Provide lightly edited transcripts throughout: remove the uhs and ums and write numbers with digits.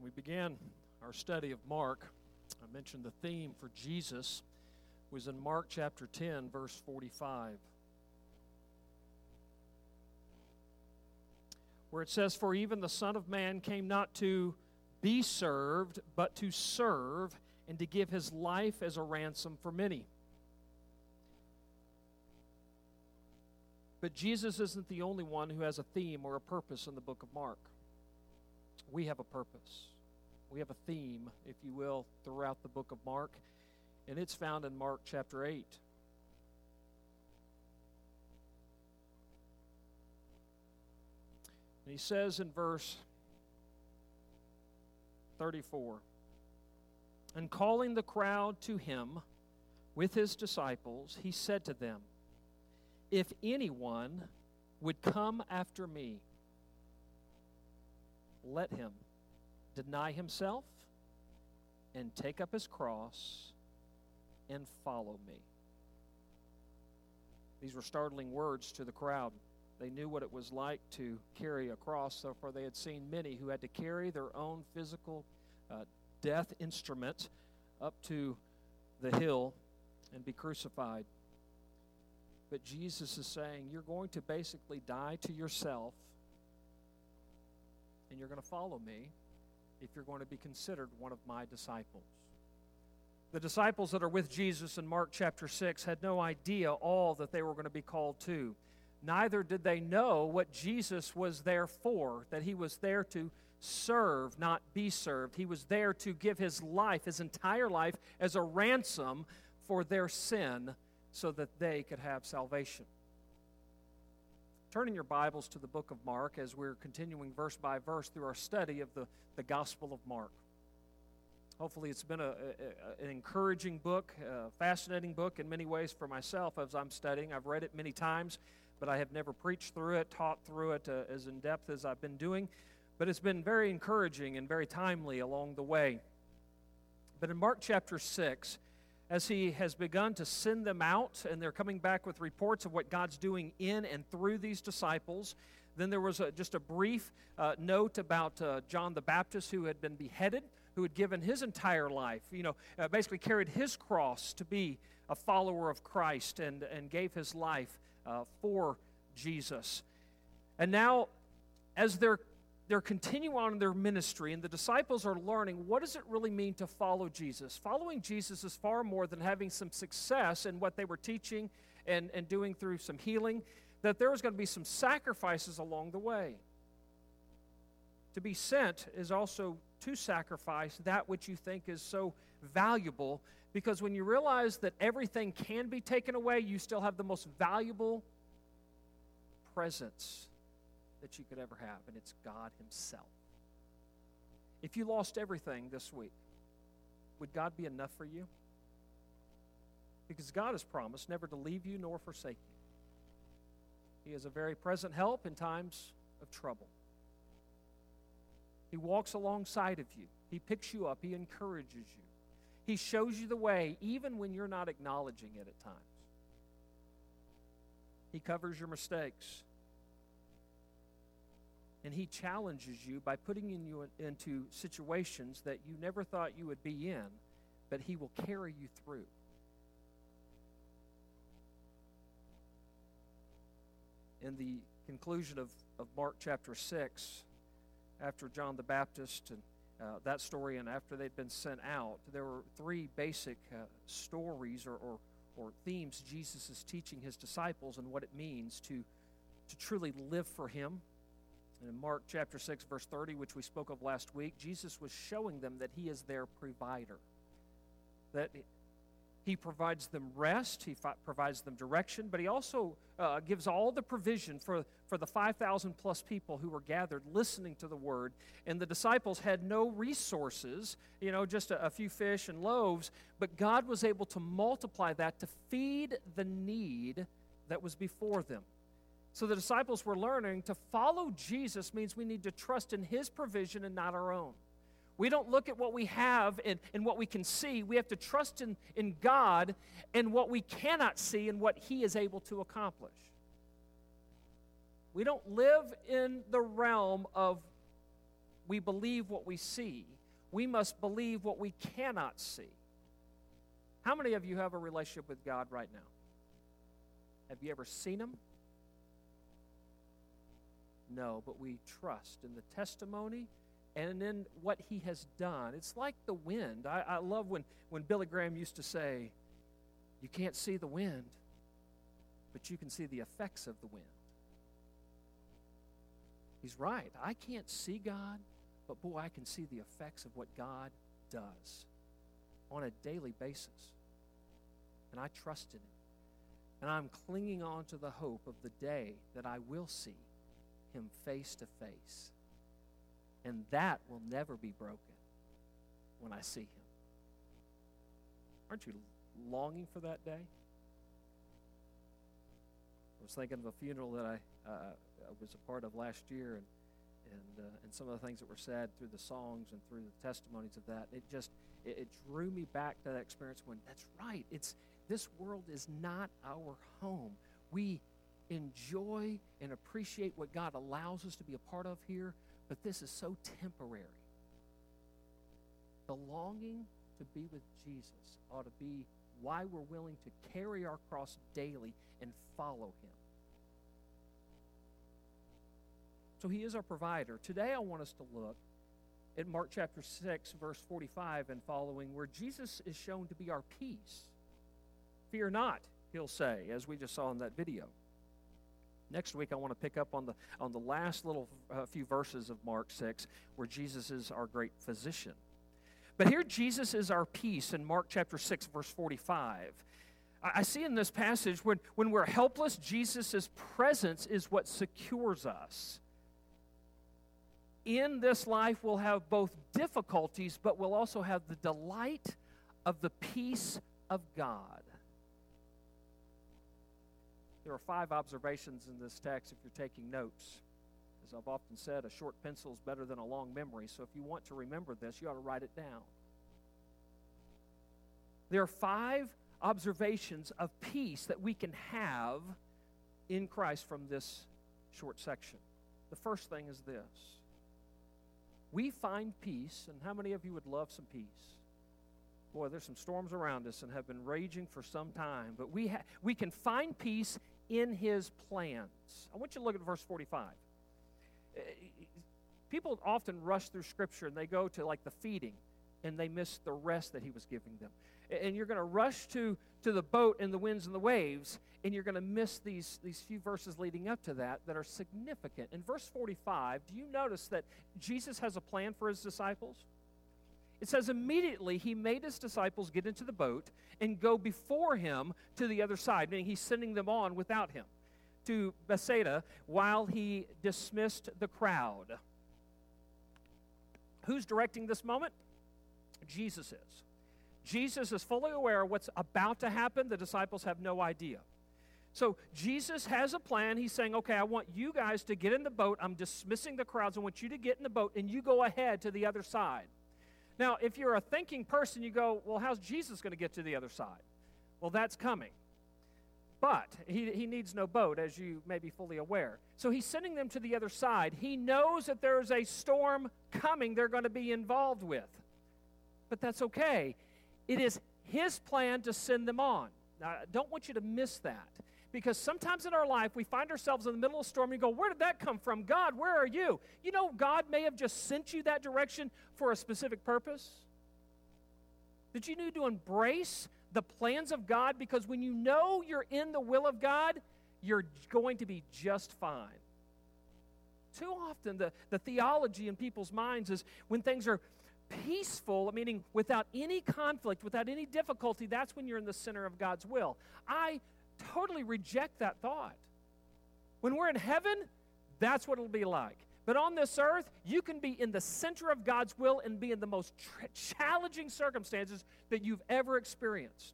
We began our study of Mark. I mentioned the theme for Jesus was in Mark chapter 10, verse 45, where it says, "For even the Son of Man came not to be served, but to serve, and to give his life as a ransom for many." But Jesus isn't the only one who has a theme or a purpose in the book of Mark. We have a purpose. We have a theme, if you will, throughout the book of Mark, and it's found in Mark chapter 8. And he says in verse 34, "And calling the crowd to him with his disciples, he said to them, 'If anyone would come after me, let him deny himself and take up his cross and follow me.'" These were startling words to the crowd. They knew what it was like to carry a cross, for they had seen many who had to carry their own physical death instrument up to the hill and be crucified. But Jesus is saying, you're going to basically die to yourself, and you're going to follow me if you're going to be considered one of my disciples. The disciples that are with Jesus in Mark chapter 6 had no idea all that they were going to be called to. Neither did they know what Jesus was there for, that he was there to serve, not be served. He was there to give his life, his entire life, as a ransom for their sin so that they could have salvation. Turn in your Bibles to the book of Mark as we're continuing verse by verse through our study of the Gospel of Mark. Hopefully it's been an encouraging book, a fascinating book in many ways for myself as I'm studying. I've read it many times, but I have never preached through it, taught through it as in depth as I've been doing. But it's been very encouraging and very timely along the way. But in Mark chapter 6, as he has begun to send them out, and they're coming back with reports of what God's doing in and through these disciples, then there was just a brief note about John the Baptist, who had been beheaded, who had given his entire life, basically carried his cross to be a follower of Christ and gave his life for Jesus. And now, as they're continuing on in their ministry, and the disciples are learning, what does it really mean to follow Jesus? Following Jesus is far more than having some success in what they were teaching and doing through some healing, that there was going to be some sacrifices along the way. To be sent is also to sacrifice that which you think is so valuable, because when you realize that everything can be taken away, you still have the most valuable presence that you could ever have, and it's God himself. If you lost everything this week, would God be enough for you? Because God has promised never to leave you nor forsake you. He is a very present help in times of trouble. He walks alongside of you. He picks you up. He encourages you. He shows you the way even when you're not acknowledging it at times. He covers your mistakes. And he challenges you by putting you into situations that you never thought you would be in, but he will carry you through. In the conclusion of Mark chapter 6, after John the Baptist and that story, and after they'd been sent out, there were three basic stories or themes Jesus is teaching his disciples and what it means to truly live for him. And in Mark chapter 6, verse 30, which we spoke of last week, Jesus was showing them that he is their provider, that he provides them rest, he provides them direction, but he also gives all the provision for the 5,000 plus people who were gathered listening to the word. And the disciples had no resources, just a few fish and loaves, but God was able to multiply that to feed the need that was before them. So the disciples were learning to follow Jesus means we need to trust in his provision and not our own. We don't look at what we have and what we can see. We have to trust in God and what we cannot see and what he is able to accomplish. We don't live in the realm of we believe what we see. We must believe what we cannot see. How many of you have a relationship with God right now? Have you ever seen Him? No, but we trust in the testimony and in what He has done. It's like the wind. I love when Billy Graham used to say, you can't see the wind, but you can see the effects of the wind. He's right. I can't see God, but boy, I can see the effects of what God does on a daily basis. And I trust in Him. And I'm clinging on to the hope of the day that I will see Him face to face. And that will never be broken when I see Him. Aren't you longing for that day? I was thinking of a funeral that I was a part of last year, and some of the things that were said through the songs and through the testimonies of that. It drew me back to that experience when, that's right, this world is not our home. We enjoy and appreciate what God allows us to be a part of here, but this is so temporary. The longing to be with Jesus ought to be why we're willing to carry our cross daily and follow Him. So He is our provider. Today I want us to look at Mark chapter 6, verse 45 and following, where Jesus is shown to be our peace. Fear not, He'll say, as we just saw in that video. Next week I want to pick up on the last little few verses of Mark 6, where Jesus is our great physician. But here Jesus is our peace in Mark chapter 6, verse 45. I see in this passage when we're helpless, Jesus' presence is what secures us. In this life, we'll have both difficulties, but we'll also have the delight of the peace of God. There are 5 observations in this text if you're taking notes. As I've often said, a short pencil is better than a long memory, so if you want to remember this, you ought to write it down. There are 5 observations of peace that we can have in Christ from this short section. The first thing is this. We find peace, and how many of you would love some peace? Boy, there's some storms around us and have been raging for some time, but we can find peace in His plans. I want you to look at verse 45. People often rush through Scripture and they go to like the feeding, and they miss the rest that He was giving them. And you're going to rush to the boat and the winds and the waves, and you're going to miss these few verses leading up to that are significant. In verse 45, do you notice that Jesus has a plan for His disciples? It says, immediately He made His disciples get into the boat and go before Him to the other side, meaning He's sending them on without Him to Bethsaida while He dismissed the crowd. Who's directing this moment? Jesus is. Jesus is fully aware of what's about to happen. The disciples have no idea. So Jesus has a plan. He's saying, okay, I want you guys to get in the boat. I'm dismissing the crowds. I want you to get in the boat, and you go ahead to the other side. Now, if you're a thinking person, you go, well, how's Jesus going to get to the other side? Well, that's coming. But he needs no boat, as you may be fully aware. So he's sending them to the other side. He knows that there's a storm coming they're going to be involved with. But that's okay. It is His plan to send them on. Now, I don't want you to miss that. Because sometimes in our life, we find ourselves in the middle of a storm and you go, where did that come from? God, where are you? You know, God may have just sent you that direction for a specific purpose. That you need to embrace the plans of God, because when you know you're in the will of God, you're going to be just fine. Too often, the theology in people's minds is when things are peaceful, meaning without any conflict, without any difficulty, that's when you're in the center of God's will. I totally reject that thought. When we're in heaven, that's what it'll be like. But on this earth, you can be in the center of God's will and be in the most challenging circumstances that you've ever experienced.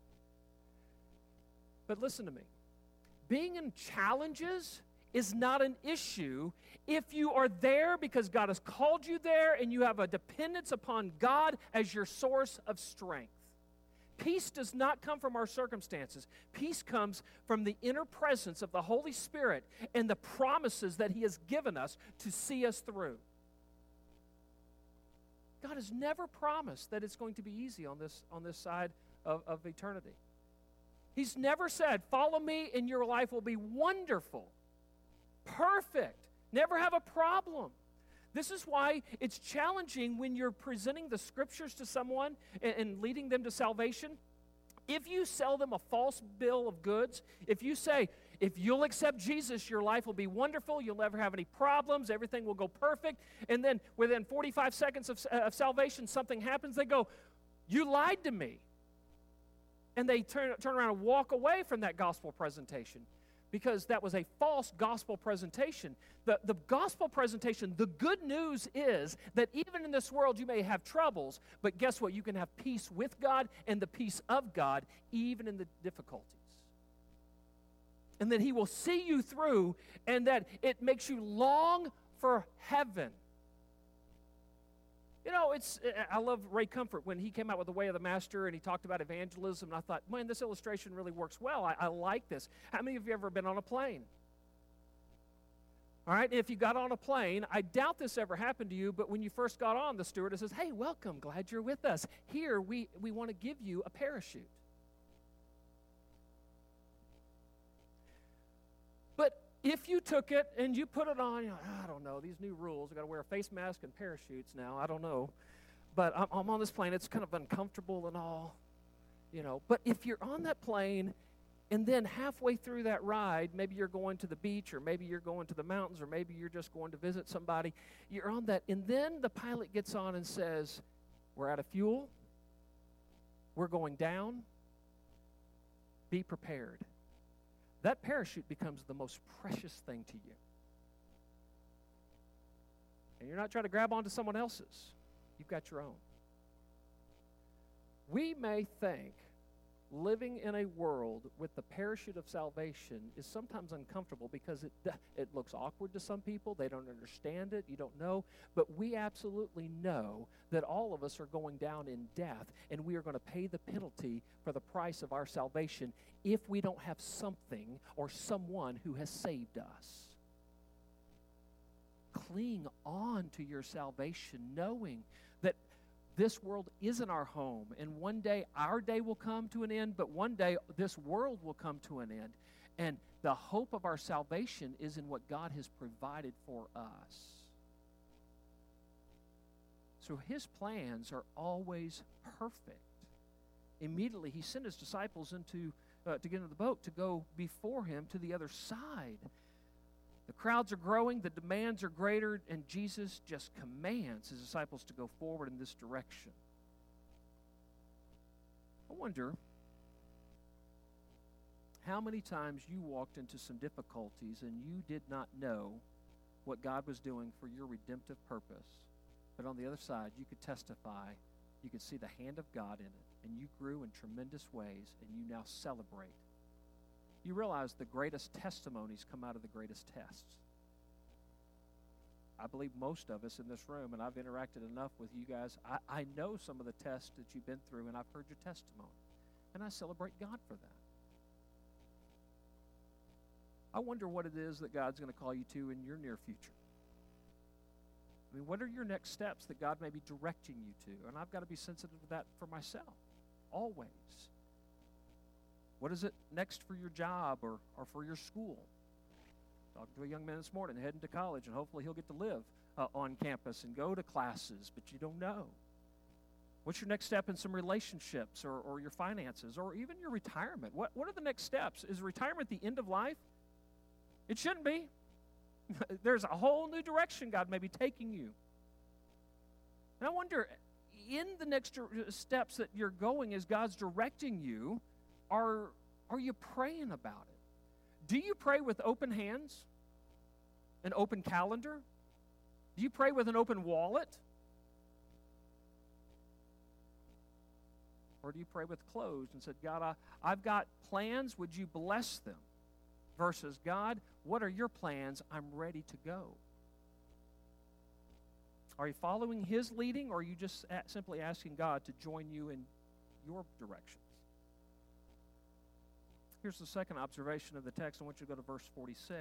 But listen to me. Being in challenges is not an issue if you are there because God has called you there and you have a dependence upon God as your source of strength. Peace does not come from our circumstances. Peace comes from the inner presence of the Holy Spirit and the promises that He has given us to see us through. God has never promised that it's going to be easy on this side of eternity. He's never said, follow me and your life will be wonderful, perfect, never have a problem. This is why it's challenging when you're presenting the Scriptures to someone and leading them to salvation. If you sell them a false bill of goods, if you say, if you'll accept Jesus, your life will be wonderful, you'll never have any problems, everything will go perfect, and then within 45 seconds of salvation, something happens, they go, you lied to me. And they turn around and walk away from that gospel presentation because that was a false gospel presentation. The gospel presentation, the good news is that even in this world you may have troubles, but guess what? You can have peace with God and the peace of God even in the difficulties. And that He will see you through, and that it makes you long for heaven. You know, I love Ray Comfort when he came out with The Way of the Master and he talked about evangelism, and I thought, man, this illustration really works well. I like this. How many of you have ever been on a plane? All right, if you got on a plane, I doubt this ever happened to you, but when you first got on, the stewardess says, hey, welcome, glad you're with us. Here, we want to give you a parachute. But if you took it and you put it on, you're like, I don't know, these new rules, I've got to wear a face mask and parachutes now, I don't know. But I'm on this plane, it's kind of uncomfortable and all, you know. But if you're on that plane and then halfway through that ride, maybe you're going to the beach or maybe you're going to the mountains or maybe you're just going to visit somebody, you're on that, and then the pilot gets on and says, we're out of fuel, we're going down, be prepared. That parachute becomes the most precious thing to you. And you're not trying to grab onto someone else's. You've got your own. We may think living in a world with the parachute of salvation is sometimes uncomfortable because it looks awkward to some people. They don't understand it. You don't know. But we absolutely know that all of us are going down in death, and we are going to pay the penalty for the price of our salvation if we don't have something or someone who has saved us. Cling on to your salvation, knowing that this world isn't our home, and one day our day will come to an end, but one day this world will come to an end. And the hope of our salvation is in what God has provided for us. So His plans are always perfect. Immediately He sent His disciples to get into the boat to go before Him to the other side. The crowds are growing, the demands are greater, and Jesus just commands His disciples to go forward in this direction. I wonder how many times you walked into some difficulties and you did not know what God was doing for your redemptive purpose, but on the other side you could testify, you could see the hand of God in it, and you grew in tremendous ways, and you now celebrate. You realize the greatest testimonies come out of the greatest tests. I believe most of us in this room, and I've interacted enough with you guys, I know some of the tests that you've been through, and I've heard your testimony. And I celebrate God for that. I wonder what it is that God's going to call you to in your near future. I mean, what are your next steps that God may be directing you to? And I've got to be sensitive to that for myself, always. What is it next for your job or for your school? Talking to a young man this morning heading to college, and hopefully he'll get to live on campus and go to classes, but you don't know. What's your next step in some relationships or your finances or even your retirement? What are the next steps? Is retirement the end of life? It shouldn't be. There's a whole new direction God may be taking you. And I wonder, in the next steps that you're going as God's directing you, are you praying about it? Do you pray with open hands? An open calendar? Do you pray with an open wallet? Or do you pray with closed and said, God, I've got plans, would you bless them? Versus, God, what are your plans? I'm ready to go. Are you following His leading, or are you just simply asking God to join you in your directions? Here's the second observation of the text. I want you to go to verse 46.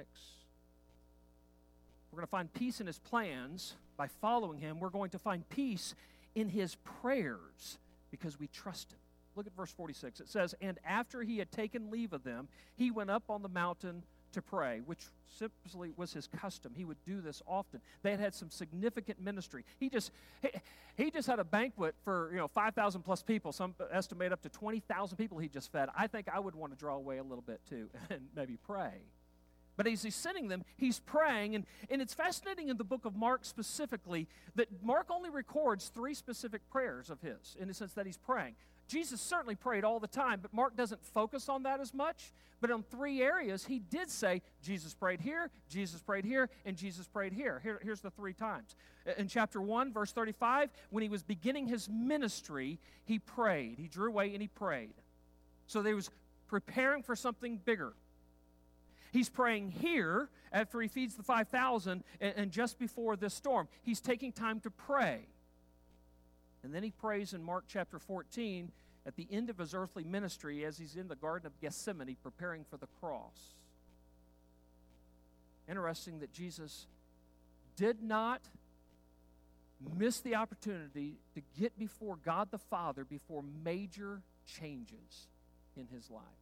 We're going to find peace in His plans by following Him. We're going to find peace in his prayers because we trust him. Look at verse 46. It says, "And after he had taken leave of them, he went up on the mountain to pray," which simply was his custom. He would do this often. They had some significant ministry. He just had a banquet for 5,000 plus people. Some estimate up to 20,000 people he just fed. I think I would want to draw away a little bit too and maybe pray. But as he's sending them, he's praying. And it's fascinating in the book of Mark specifically that Mark only records 3 specific prayers of his, in the sense that he's praying. Jesus certainly prayed all the time, but Mark doesn't focus on that as much. But on 3 areas, he did say, Jesus prayed here, Jesus prayed here, and Jesus prayed here. Here's the 3 times. In chapter 1, verse 35, when he was beginning his ministry, he prayed. He drew away and he prayed. So he was preparing for something bigger. He's praying here after he feeds the 5,000 and just before this storm. He's taking time to pray. And then he prays in Mark chapter 14 at the end of his earthly ministry as he's in the Garden of Gethsemane preparing for the cross. Interesting that Jesus did not miss the opportunity to get before God the Father before major changes in his life.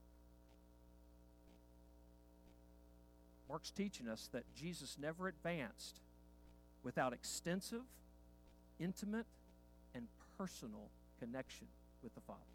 Mark's teaching us that Jesus never advanced without extensive, intimate, and personal connection with the Father.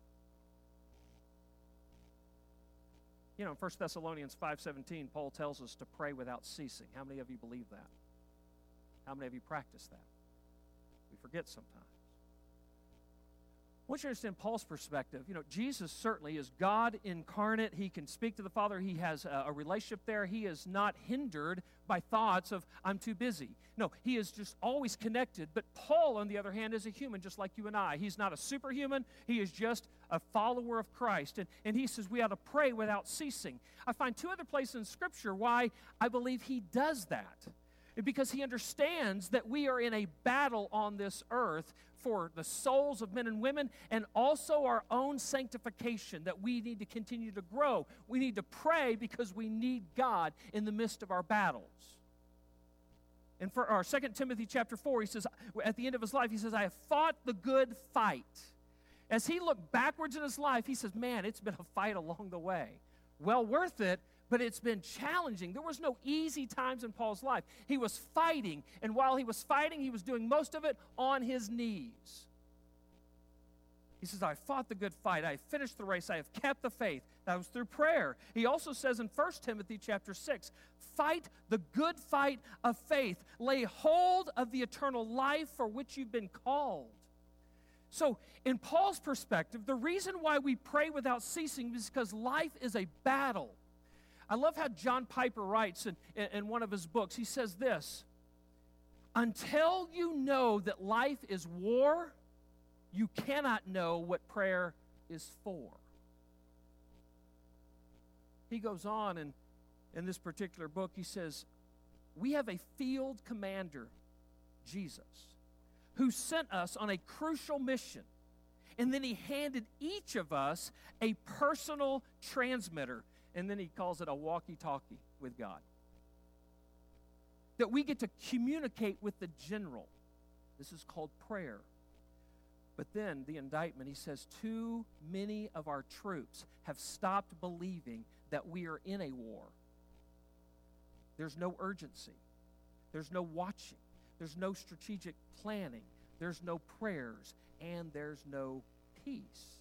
In 1 Thessalonians 5:17, Paul tells us to pray without ceasing. How many of you believe that? How many of you practice that? We forget sometimes. I want you to understand Paul's perspective. Jesus certainly is God incarnate. He can speak to the Father. He has a relationship there. He is not hindered by thoughts of, I'm too busy. No, he is just always connected. But Paul, on the other hand, is a human just like you and I. He's not a superhuman. He is just a follower of Christ. And he says we ought to pray without ceasing. I find 2 other places in Scripture why I believe he does that. Because he understands that we are in a battle on this earth for the souls of men and women and also our own sanctification, that we need to continue to grow. We need to pray because we need God in the midst of our battles. And for our 2 Timothy chapter 4, he says, at the end of his life, he says, I have fought the good fight. As he looked backwards in his life, he says, man, it's been a fight along the way. Well worth it, but it's been challenging. There was no easy times in Paul's life. He was fighting, and while he was fighting, he was doing most of it on his knees. He says, I fought the good fight. I have finished the race. I have kept the faith. That was through prayer. He also says in 1 Timothy chapter 6, fight the good fight of faith. Lay hold of the eternal life for which you've been called. So, in Paul's perspective, the reason why we pray without ceasing is because life is a battle. I love how John Piper writes in one of his books. He says this, until you know that life is war, you cannot know what prayer is for. He goes on in this particular book, he says, we have a field commander, Jesus, who sent us on a crucial mission. And then he handed each of us a personal transmitter. And then he calls it a walkie-talkie with God. That we get to communicate with the general. This is called prayer. But then the indictment, he says, too many of our troops have stopped believing that we are in a war. There's no urgency. There's no watching. There's no strategic planning. There's no prayers. And there's no peace.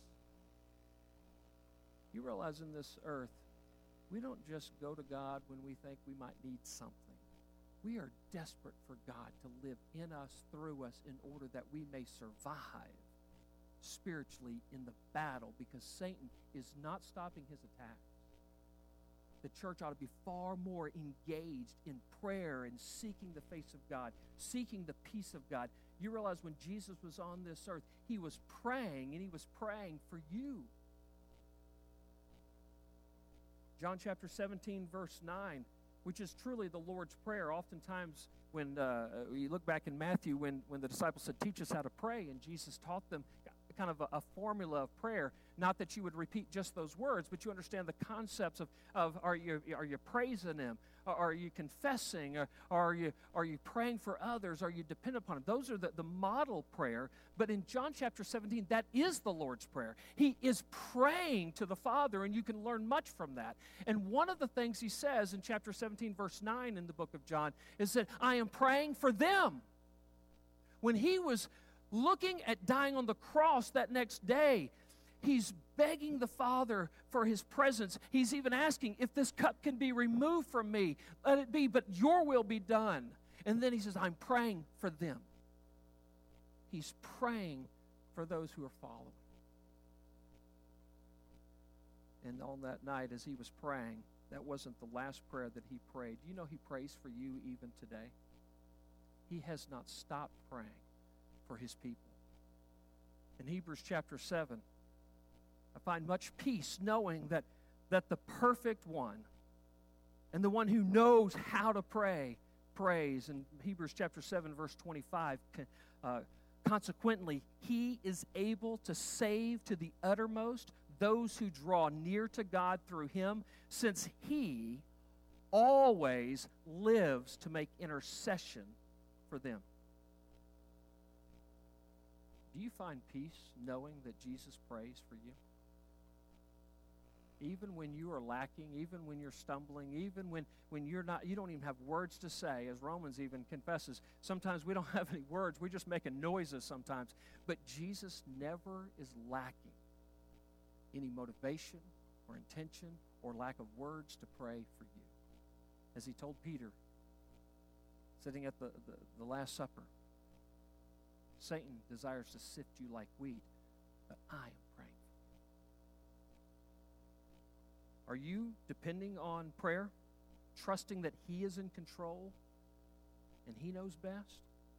You realize in this earth, we don't just go to God when we think we might need something. We are desperate for God to live in us, through us, in order that we may survive spiritually in the battle, because Satan is not stopping his attacks. The church ought to be far more engaged in prayer and seeking the face of God, seeking the peace of God. You realize when Jesus was on this earth, he was praying, and he was praying for you. John chapter 17, verse 9, which is truly the Lord's Prayer. Oftentimes, when you look back in Matthew, when the disciples said, teach us how to pray, and Jesus taught them, kind of a formula of prayer. Not that you would repeat just those words, but you understand the concepts of are you praising Him? Are you confessing? Or are you praying for others? Are you dependent upon Him? Those are the model prayer. But in John chapter 17, that is the Lord's Prayer. He is praying to the Father, and you can learn much from that. And one of the things He says in chapter 17, verse 9 in the book of John is that I am praying for them. When He was looking at dying on the cross that next day, He's begging the Father for His presence. He's even asking, if this cup can be removed from me, let it be, but your will be done. And then He says, I'm praying for them. He's praying for those who are following. And on that night, as He was praying, that wasn't the last prayer that He prayed. You know He prays for you even today. He has not stopped praying for His people. In Hebrews chapter 7, I find much peace knowing that the perfect one and the one who knows how to pray prays. In Hebrews chapter 7, verse 25, consequently, He is able to save to the uttermost those who draw near to God through Him, since He always lives to make intercession for them. Do you find peace knowing that Jesus prays for you? Even when you are lacking, even when you're stumbling, even when you don't even have words to say, as Romans even confesses. Sometimes we don't have any words. We're just making noises sometimes. But Jesus never is lacking any motivation or intention or lack of words to pray for you. As He told Peter, sitting at the Last Supper, Satan desires to sift you like wheat, but I am praying. Are you depending on prayer, trusting that He is in control and He knows best?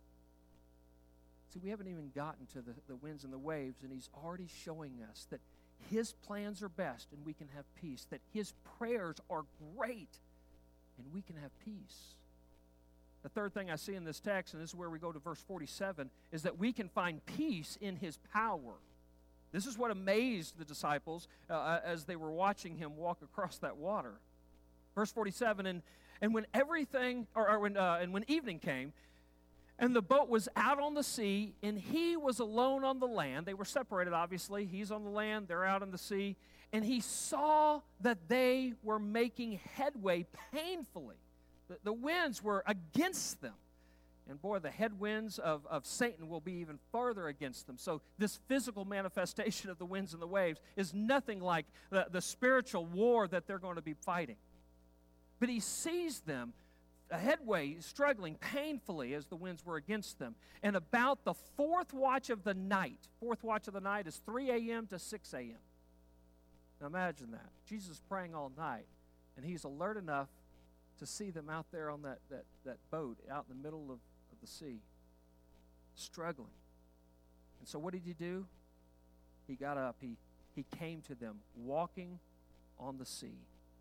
See, we haven't even gotten to the winds and the waves, and He's already showing us that His plans are best and we can have peace, that His prayers are great and we can have peace. The third thing I see in this text, and this is where we go to verse 47, is that we can find peace in His power. This is what amazed the disciples as they were watching Him walk across that water. Verse 47, and when everything, and when evening came, and the boat was out on the sea, and He was alone on the land. They were separated, obviously. He's on the land, they're out on the sea. And He saw that they were making headway painfully. The winds were against them. And boy, the headwinds of Satan will be even farther against them. So this physical manifestation of the winds and the waves is nothing like the spiritual war that they're going to be fighting. But He sees them a headway, struggling painfully as the winds were against them. And about the fourth watch of the night is 3 a.m. to 6 a.m. Now imagine that. Jesus is praying all night, and He's alert enough to see them out there on that boat out in the middle of the sea, struggling. And so what did He do? He got up. He came to them, walking on the sea.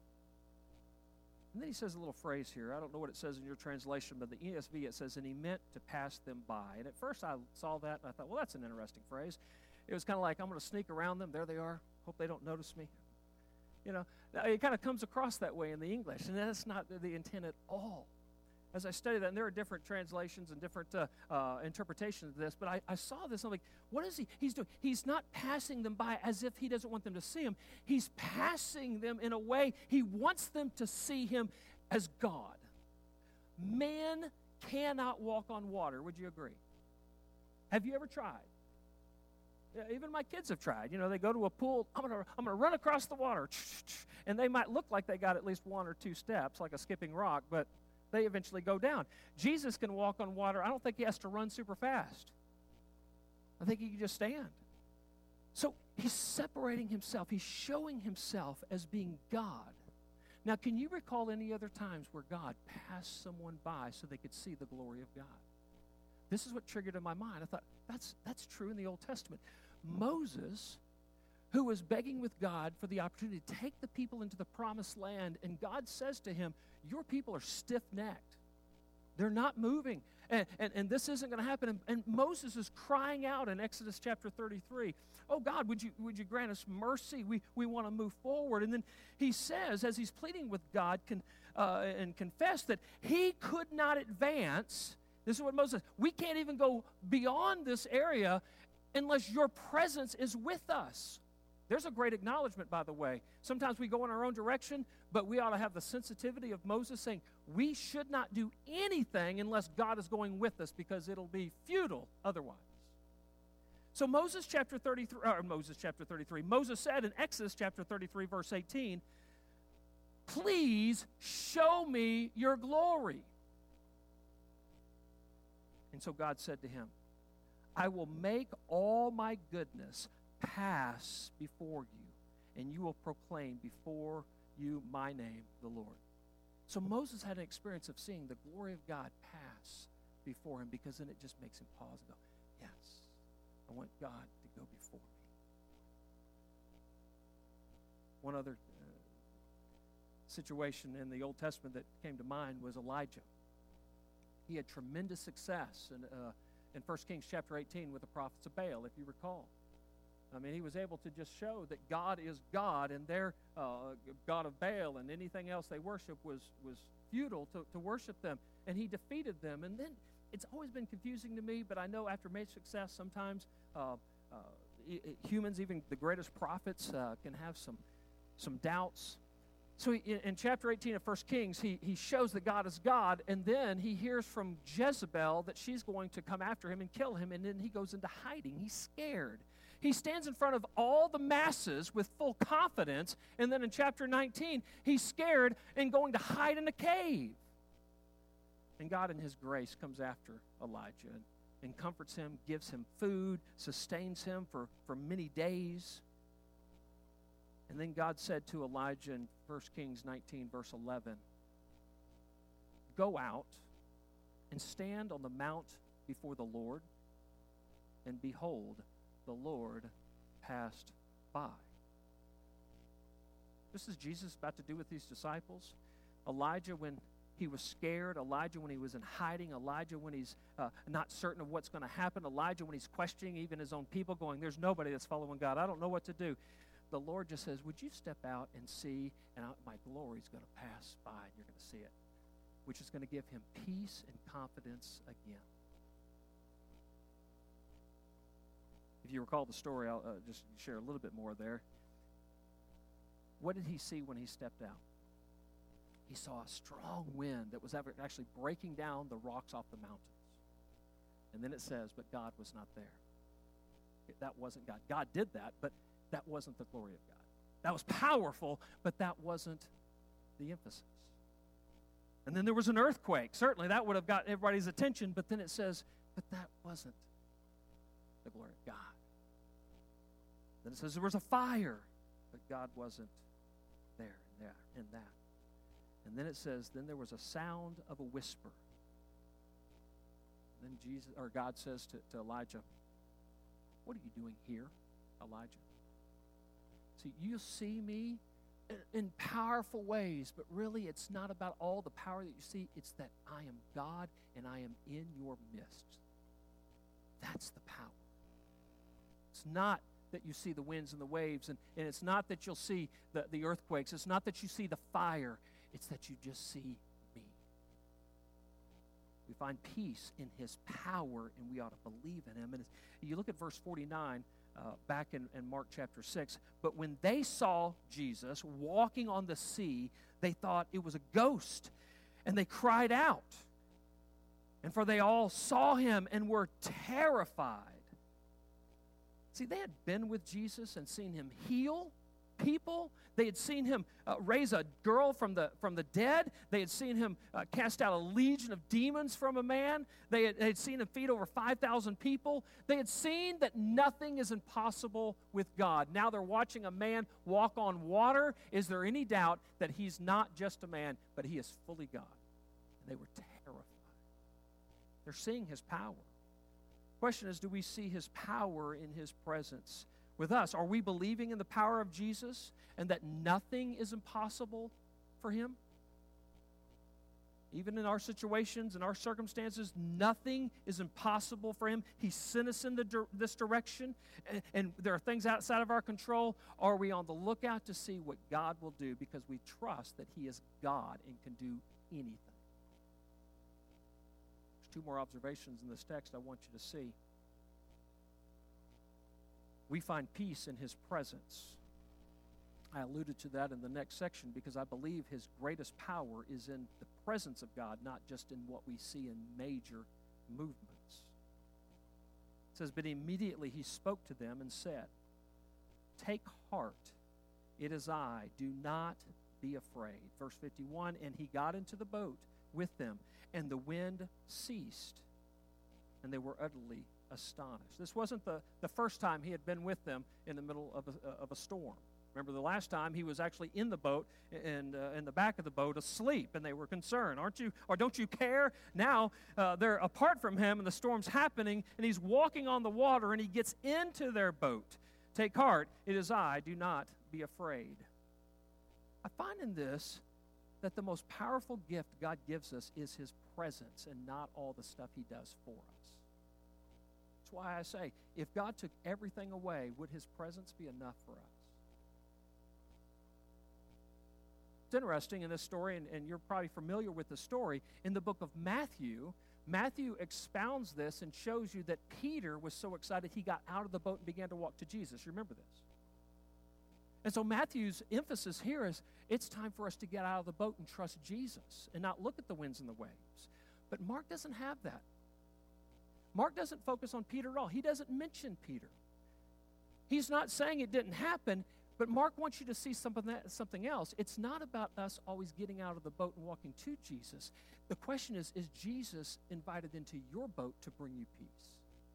And then He says a little phrase here. I don't know what it says in your translation, but the ESV, it says, and He meant to pass them by. And at first I saw that, and I thought, well, that's an interesting phrase. It was kind of like, I'm going to sneak around them. There they are. Hope they don't notice me. You know, it kind of comes across that way in the English, and that's not the intent at all. As I studied that, and there are different translations and different interpretations of this, but I saw this, and I'm like, what is He's doing? He's not passing them by as if He doesn't want them to see Him. He's passing them in a way He wants them to see Him as God. Man cannot walk on water. Would you agree? Have you ever tried? Yeah, even my kids have tried. You know, they go to a pool, I'm gonna run across the water. And they might look like they got at least 1 or 2 steps, like a skipping rock, but they eventually go down. Jesus can walk on water. I don't think He has to run super fast. I think He can just stand. So He's separating Himself. He's showing Himself as being God. Now, can you recall any other times where God passed someone by so they could see the glory of God? This is what triggered in my mind. I thought, that's true in the Old Testament. Moses, who was begging with God for the opportunity to take the people into the promised land, and God says to him, your people are stiff-necked. They're not moving. And this isn't going to happen. And Moses is crying out in Exodus chapter 33, oh God, would you grant us mercy? We want to move forward. And then he says, as he's pleading with God and confess that he could not advance, this is what Moses says, we can't even go beyond this area unless your presence is with us. There's a great acknowledgement, by the way. Sometimes we go in our own direction, but we ought to have the sensitivity of Moses saying, we should not do anything unless God is going with us, because it'll be futile otherwise. So Moses chapter 33, Moses said in Exodus chapter 33, verse 18, please show me your glory. And so God said to him, I will make all my goodness pass before you, and you will proclaim before you my name, the Lord. So Moses had an experience of seeing the glory of God pass before him, because then it just makes him pause and go, yes, I want God to go before me. One other situation in the Old Testament that came to mind was Elijah. He had tremendous success in 1 Kings chapter 18 with the prophets of Baal, if you recall. I mean, he was able to just show that God is God, and their God of Baal and anything else they worship was futile to worship them. And he defeated them. And then it's always been confusing to me, but I know after major success, sometimes humans, even the greatest prophets, can have some doubts. So in chapter 18 of 1 Kings, he shows that God is God, and then he hears from Jezebel that she's going to come after him and kill him, and then he goes into hiding. He's scared. He stands in front of all the masses with full confidence, and then in chapter 19, he's scared and going to hide in a cave. And God in his grace comes after Elijah and comforts him, gives him food, sustains him for many days. And then God said to Elijah in 1 Kings 19, verse 11, go out and stand on the mount before the Lord, and behold, the Lord passed by. This is Jesus about to do with these disciples. Elijah when he was scared, Elijah when he was in hiding, Elijah when he's not certain of what's going to happen, Elijah when he's questioning even his own people, going, there's nobody that's following God. I don't know what to do. The Lord just says, would you step out and see, and my glory is going to pass by, and you're going to see it, which is going to give him peace and confidence again. If you recall the story, I'll just share a little bit more there. What did he see when he stepped out? He saw a strong wind that was actually breaking down the rocks off the mountains. And then it says, but God was not there. That wasn't God. God did that, but that wasn't the glory of God. That was powerful, but that wasn't the emphasis. And then there was an earthquake. Certainly that would have got everybody's attention, but then it says, but that wasn't the glory of God. Then it says there was a fire, but God wasn't there in that. And then it says, then there was a sound of a whisper. And then God says to Elijah, what are you doing here, Elijah? See, you see me in powerful ways, but really it's not about all the power that you see. It's that I am God and I am in your midst. That's the power. It's not that you see the winds and the waves, and it's not that you'll see the earthquakes. It's not that you see the fire. It's that you just see me. We find peace in his power, and we ought to believe in him. And you look at verse 49, back in Mark chapter 6, but when they saw Jesus walking on the sea, they thought it was a ghost, and they cried out. And for they all saw him and were terrified. See, they had been with Jesus and seen him heal people. They had seen him raise a girl from the dead. They had seen him cast out a legion of demons from a man. They had seen him feed over 5,000 people. They had seen that nothing is impossible with God. Now they're watching a man walk on water. Is there any doubt that he's not just a man, but he is fully God? And they were terrified. They're seeing his power. The question is, do we see his power in his presence with us? Are we believing in the power of Jesus and that nothing is impossible for him? Even in our situations, in our circumstances, nothing is impossible for Him. He sent us in this direction, and there are things outside of our control. Are we on the lookout to see what God will do because we trust that He is God and can do anything? There's two more observations in this text I want you to see. We find peace in His presence. I alluded to that in the next section because I believe His greatest power is in the presence of God, not just in what we see in major movements. It says, but immediately He spoke to them and said, take heart, it is I, do not be afraid. Verse 51, and He got into the boat with them, and the wind ceased, and they were utterly astonished. This wasn't the first time He had been with them in the middle of a storm. Remember, the last time He was actually in the boat and in the back of the boat asleep, and they were concerned. Aren't you? Or don't you care? Now they're apart from Him, and the storm's happening, and He's walking on the water, and He gets into their boat. Take heart, it is I, do not be afraid. I find in this that the most powerful gift God gives us is His presence and not all the stuff He does for us. That's why I say, if God took everything away, would His presence be enough for us? It's interesting in this story, and you're probably familiar with the story, in the book of Matthew, Matthew expounds this and shows you that Peter was so excited he got out of the boat and began to walk to Jesus. You remember this? And so Matthew's emphasis here is it's time for us to get out of the boat and trust Jesus and not look at the winds and the waves. But Mark doesn't have that. Mark doesn't focus on Peter at all. He doesn't mention Peter. He's not saying it didn't happen, but Mark wants you to see something else. It's not about us always getting out of the boat and walking to Jesus. The question is Jesus invited into your boat to bring you peace?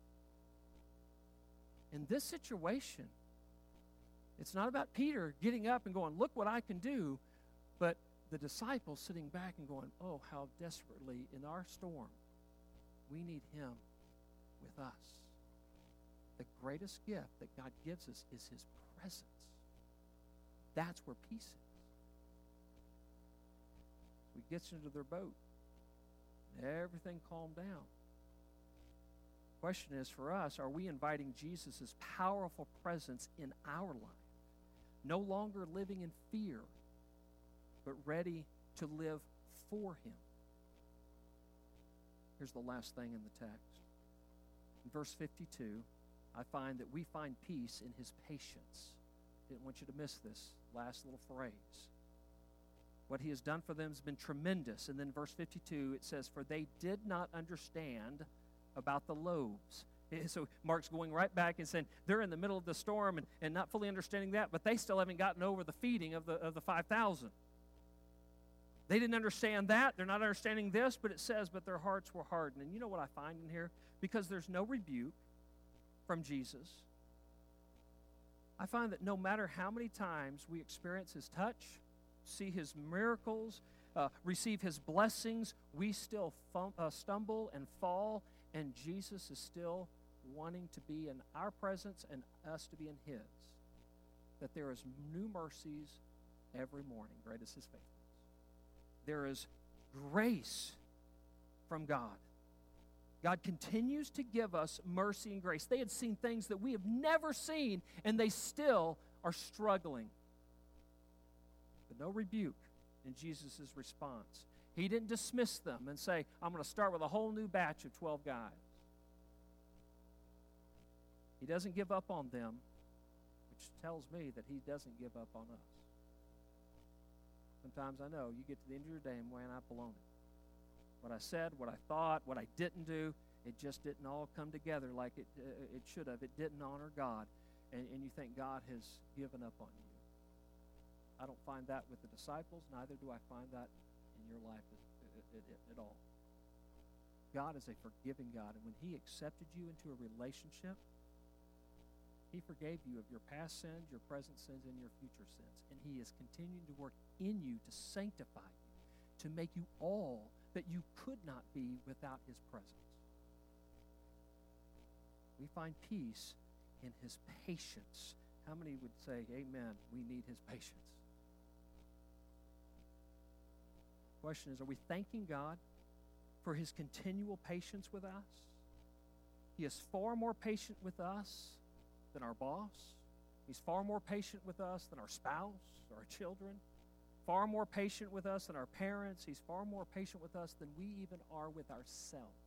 In this situation, it's not about Peter getting up and going, look what I can do, but the disciples sitting back and going, oh, how desperately in our storm we need Him with us. The greatest gift that God gives us is His presence. That's where peace is. We get into their boat. Everything calmed down. The question is for us, are we inviting Jesus' powerful presence in our life? No longer living in fear, but ready to live for Him. Here's the last thing in the text. In verse 52, I find that we find peace in His patience. Didn't want you to miss this last little phrase. What He has done for them has been tremendous. And then verse 52, it says, for they did not understand about the loaves. So Mark's going right back and saying they're in the middle of the storm and not fully understanding that, but they still haven't gotten over the feeding of the 5,000. They didn't understand that. They're not understanding this, but it says, but their hearts were hardened. And you know what I find in here? Because there's no rebuke from Jesus, I find that no matter how many times we experience His touch, see His miracles, receive His blessings, we still stumble and fall, and Jesus is still wanting to be in our presence and us to be in His. That there is new mercies every morning. Great is His faithfulness. There is grace from God. God continues to give us mercy and grace. They had seen things that we have never seen, and they still are struggling. But no rebuke in Jesus' response. He didn't dismiss them and say, I'm going to start with a whole new batch of 12 guys. He doesn't give up on them, which tells me that He doesn't give up on us. Sometimes I know you get to the end of your day and, man, I've blown it. What I said, what I thought, what I didn't do, it just didn't all come together like it should have. It didn't honor God, and you think God has given up on you. I don't find that with the disciples, neither do I find that in your life at all. God is a forgiving God, and when He accepted you into a relationship, He forgave you of your past sins, your present sins, and your future sins, and He is continuing to work in you to sanctify you, to make you all that you could not be without His presence. We find peace in His patience. How many would say, amen, we need His patience? The question is, are we thanking God for his continual patience with us? He is far more patient with us than our boss. He's far more patient with us than our spouse or our children. Far more patient with us than our parents. He's far more patient with us than we even are with ourselves.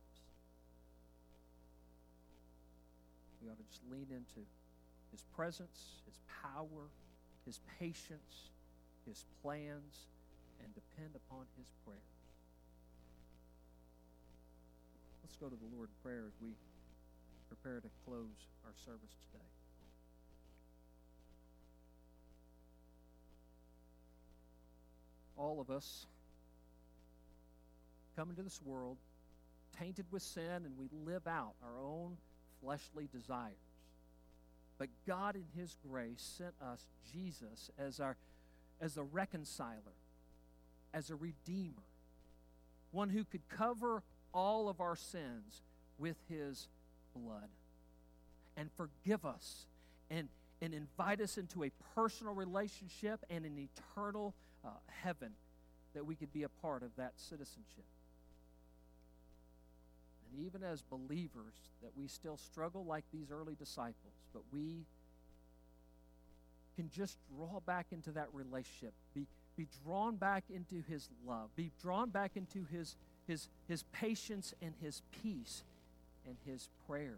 We ought to just lean into his presence, his power, his patience, his plans, and depend upon his prayers. Let's go to the Lord in prayer as we prepare to close our service today. All of us come into this world tainted with sin, and we live out our own fleshly desires. But God in his grace sent us Jesus as a reconciler, as a redeemer, one who could cover all of our sins with his blood and forgive us and invite us into a personal relationship and an eternal heaven, that we could be a part of that citizenship. And even as believers, that we still struggle like these early disciples, but we can just draw back into that relationship, be drawn back into his love, be drawn back into his patience and his peace and his prayers.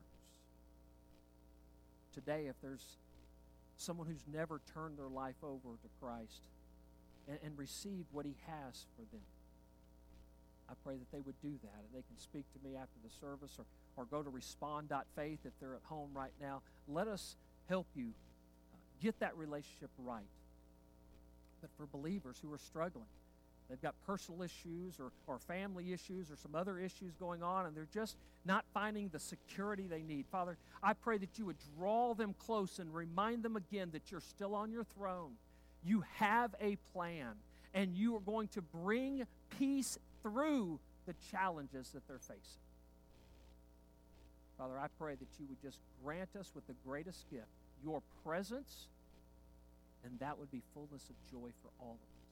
Today, if there's someone who's never turned their life over to Christ and received what he has for them, I pray that they would do that, and they can speak to me after the service, or go to respond.faith if they're at home right now. Let us help you get that relationship right. But for believers who are struggling, they've got personal issues or family issues or some other issues going on, and they're just not finding the security they need. Father, I pray that you would draw them close and remind them again that you're still on your throne. You have a plan, and you are going to bring peace through the challenges that they're facing. Father, I pray that you would just grant us with the greatest gift, your presence, and that would be fullness of joy for all of us.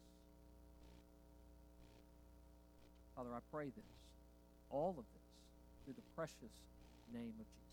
Father, I pray this, all of this, through the precious name of Jesus.